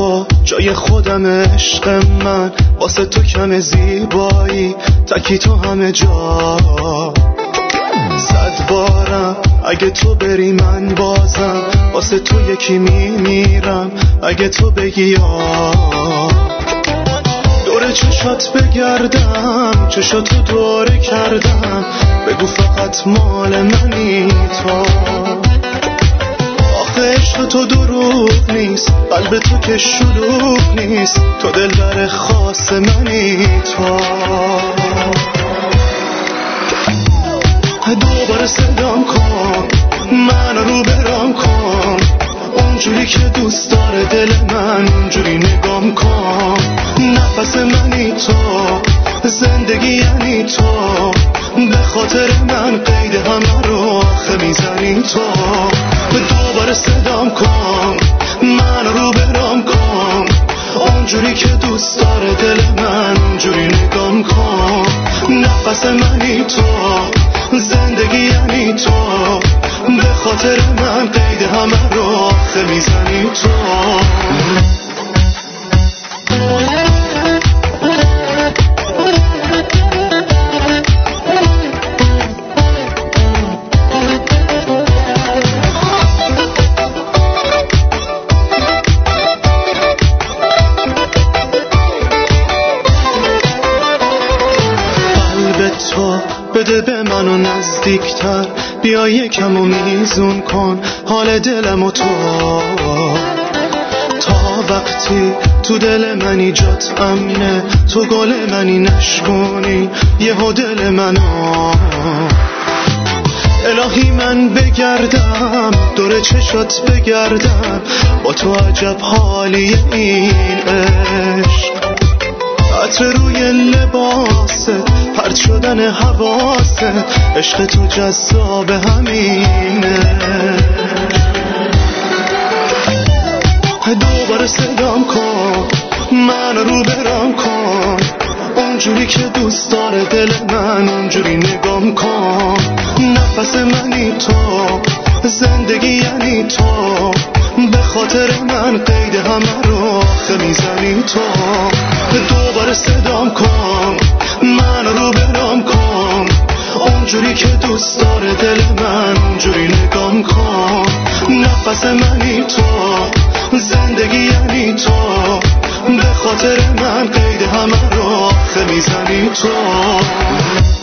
تو جای خودم عشق من، واسه تو کم زیبایی تکی تو همه جا. 100 بارم اگه تو بری من بازم واسه تو یکی میمیرم اگه تو بگی یا. دور چشات بگردم چشاتو دوره کردم، بگو فقط مال منی تو. عشق تو دروغ نیست، قلب تو که شلوغ نیست، تو دلبر خاص منی تو. دوباره صدام کن منو رو برام کن، اونجوری که دوست داره دل من اونجوری نگام کن. نفس منی تو، زندگی یعنی تو، به خاطر من قید همه رو آخه میزنی تو. دوباره صدام کن منو رو برام کن، اونجوری که دوست داره دل من اونجوری نگام کن. نفس منی تو، زندگی یعنی تو، به خاطر من قید همه رو آخه میزنی تو. بده به منو نزدیکتر، بیا یکم و میزون کن حال دلم و تو. تا وقتی تو دل منی جات امنه، تو گل منی نشکنی یهو دل منو. الهی من بگردم دور چشات بگردم، با تو عجب حالی این عشق. عطر روی لباست، پرت شدن حواست، عشق تو جذاب همینه. دوباره صدام کن منو رو برام کن، اونجوری که دوست داره دل من اونجوری نگام کن. نفس منی تو، زندگی یعنی تو، به خاطر من قید همه رو آخه میزنی تو. دوباره صدام کن منو رو برام کن، اونجوری که دوست داره دل من اونجوری نگام کن. نفس منی تو، زندگی یعنی تو، به خاطر من قید همه رو آخه میزنی تو.